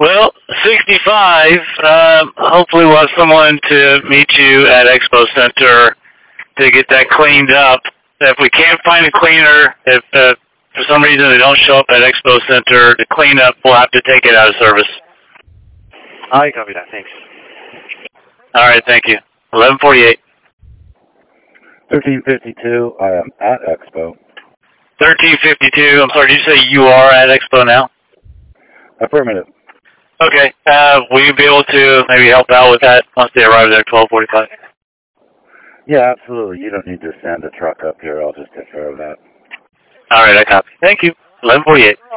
Well, 65, hopefully we'll have someone to meet you at Expo Center to get that cleaned up. If we can't find a cleaner, if for some reason they don't show up at Expo Center to clean up, we'll have to take it out of service. I copy that. Thanks. All right, thank you. 1148. 1352, I am at Expo. 1352, I'm sorry, did you say you are at Expo now? Affirmative. Okay, will you be able to maybe help out with that once they arrive there at 1245? Yeah, absolutely. You don't need to send a truck up here. I'll just take care of that. All right, I copy. Thank you. 1148.